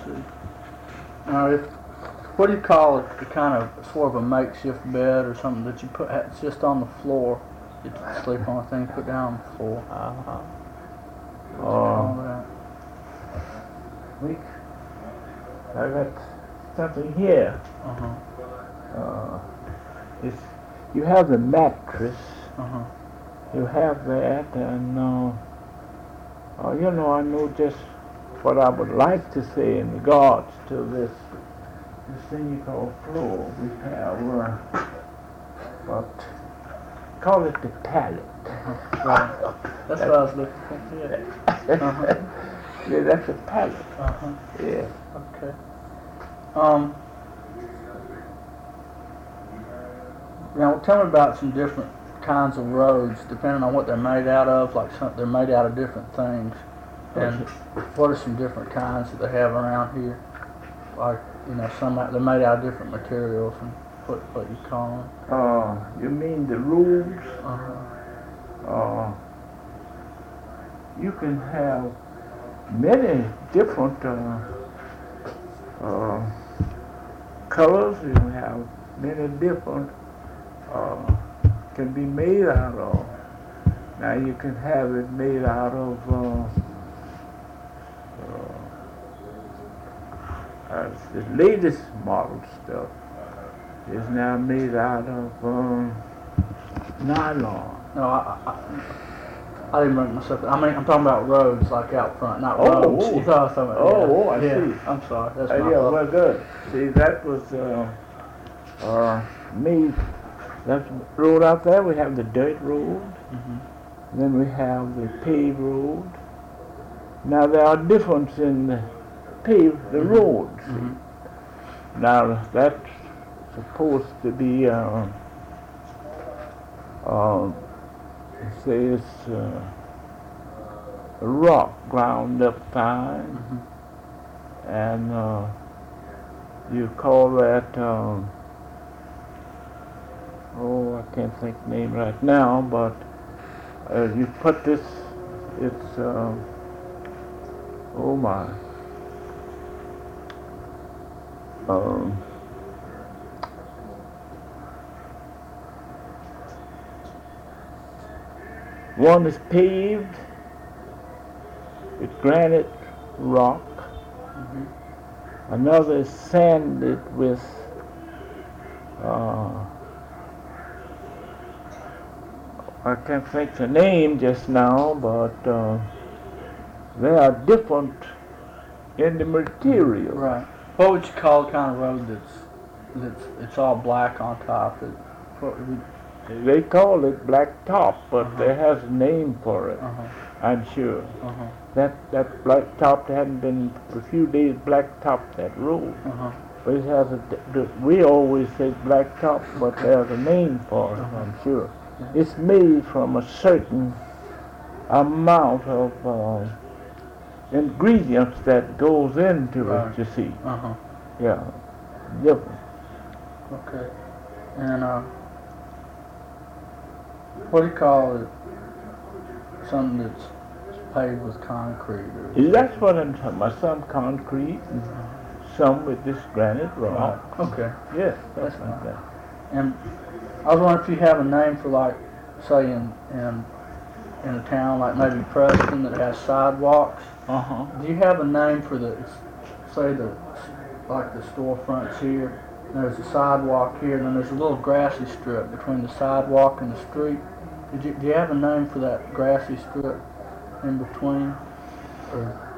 see. Now, what do you call it? The kind of sort of a makeshift bed or something that you put? It's just on the floor. You sleep on a thing, put down on the floor. What do you call that? I got something here. You have the mattress. You have that, and I know just what I would like to say in regards to this thing you call floor. We have what call it the pallet. Right. That's what I was looking for. Yeah. Yeah, that's a pallet. Yeah. Okay. Now, tell me about some different kinds of roads, depending on what they're made out of. Like they're made out of different things. And what are some different kinds that they have around here? Like, some they're made out of different materials, and what you call them? You mean the roads? You can have many different colors. You have many different can be made out of. Now you can have it made out of the latest model stuff is now made out of nylon. No, I didn't bring myself. I mean, I'm talking about roads, like out front, not roads. Oh. You thought I was talking about, I see. I'm sorry. That's my fault. Well, good. See, that was made. That road out there. We have the dirt road. Then we have the paved road. Now there are differences in the roads. Now that's supposed to be say it's rock ground up fine, and you call that I can't think the name right now, but you put this, it's one is paved with granite rock. Another is sanded with I can't think the name just now, but they are different in the material. Right. What would you call the kind of road that's it's all black on top? They call it black top, but there has a name for it. I'm sure. That black top hadn't been for a few days. Black top that road, but it has we always say black top, but there's a name for it. I'm sure. It's made from a certain amount of ingredients that goes into it, you see. Yeah, different. Okay. And what do you call it? Something that's paved with concrete? That's what I'm talking about. Some concrete, and some with this granite rock. Right. Okay. Yes, That's like fine. that. And I was wondering if you have a name for, like, say in a town like maybe Preston that has sidewalks. Do you have a name for say the storefronts here? There's a sidewalk here, and then there's a little grassy strip between the sidewalk and the street. Do you have a name for that grassy strip in between? Or